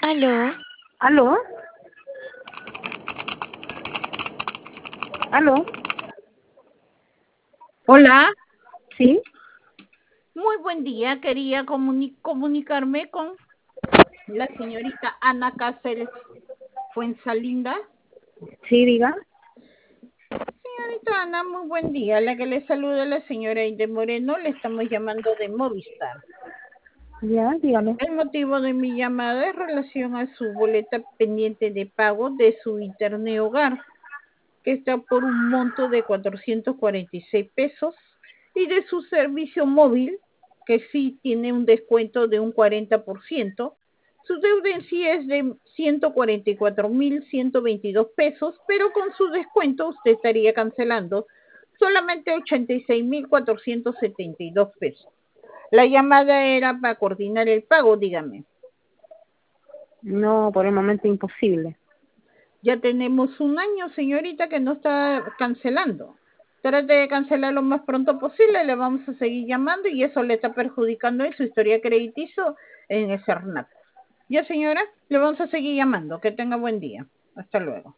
Aló, ¿Aló? ¿Aló? Hola, ¿Sí? muy buen día. Quería comunicarme con la señorita Ana Cáceres Fuensalinda. ¿Sí, diga? Señorita Ana, muy buen día. La que le saluda la señora Inde Moreno, le estamos llamando de Movistar. Ya, dígame. El motivo de mi llamada es relación a su boleta pendiente de pago de su internet hogar, que está por un monto de 446 pesos, y de su servicio móvil, que sí tiene un descuento de un 40%. Su deuda en sí es de 144.122 pesos, pero con su descuento usted estaría cancelando solamente 86.472 pesos. La llamada era para coordinar el pago, dígame. No, por el momento imposible. Ya tenemos un año, señorita, que no está cancelando. Trate de cancelar lo más pronto posible, le vamos a seguir llamando y eso le está perjudicando en su historia crediticio en el CERNAC. Ya, señora, le vamos a seguir llamando. Que tenga buen día. Hasta luego.